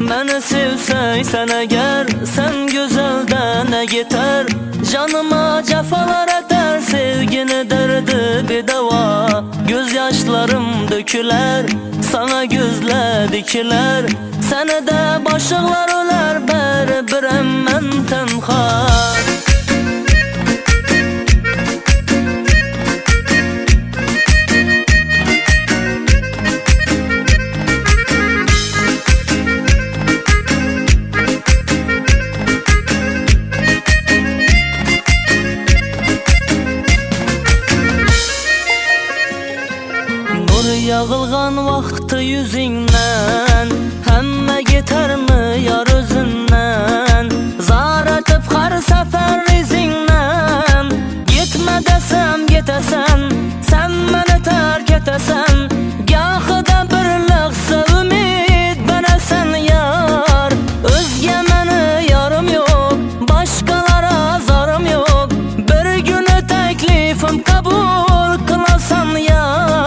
Məni sevsəysən əgər, sən gözəldən nə getər? Canıma cəfalar edər, sevgini dərdi bedava. Göz yaşlarım dökülər, sana gözlə dikilər. Sənə də başıqlar ölər, bər-birəm mən tənha. Yağılğan vaxtı yüzündən, həmmə getərmi yar özündən? Zar etib xar səfər izindən, getmə desəm getəsən, sən məni tərk etəsən. Yaxıda bir ləhzə ümid bənəsən yar, özgə məni yarım yox, başqalara zarım yox. Bir günü təklifim qəbul qılasan yar.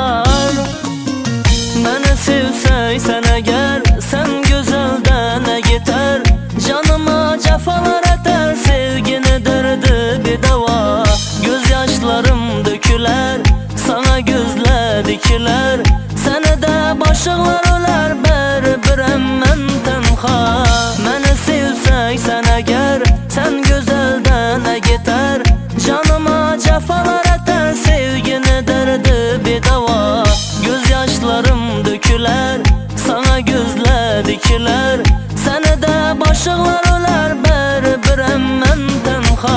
Sevsəysən əgər, sən gözəldən nə getər? Canıma cəfalar edər, sevgini dərdi bedava. Göz yaşlarım dökülər, sana gözlə dikilər. Sənə də başıqlar ölər, bər-birəm mən tənha. Məni sevsəysən əgər, sən gözəldən nə getər? Canıma cəfalar edər, sevgini dərdi bedava. Göz yaşlarım dökülər, sana gözlə dikilər. Sənə də başıqlar ölər, bər-birəm mən tənha.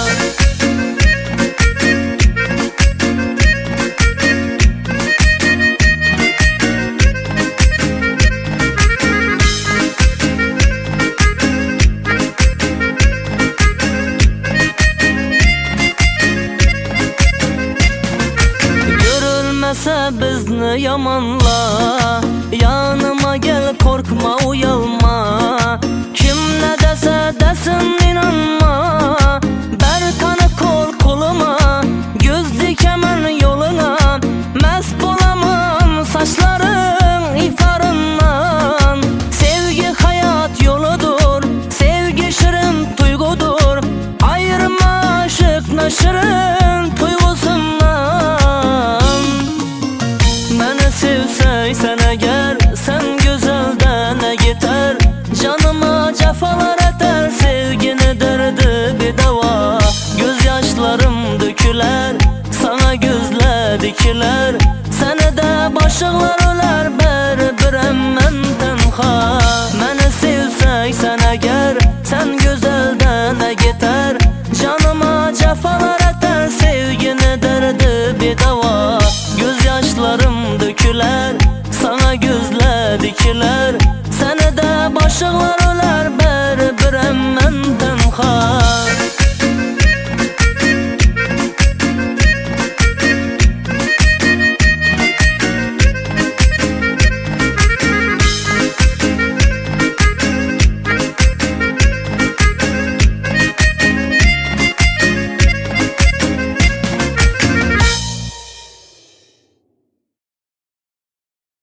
Görülməsə bizni yamanla, yanıma gel korkma uyalma. Kim nə desə desin inanma, bərkanı kol koluma. Göz dikəmən yoluna, məst olamam saçların ifarından. Sevgi hayat yoludur, sevgi şirin duygudur. Ayrılma aşıqla şirin duygusundan. Məni sevsəysən əgər, sən gözəldən nə getər? Canıma cəfalar edər, sevgini dərdi bedava. Göz yaşlarım dökülər, sana gözlə dikilər. Sənə də başıqlar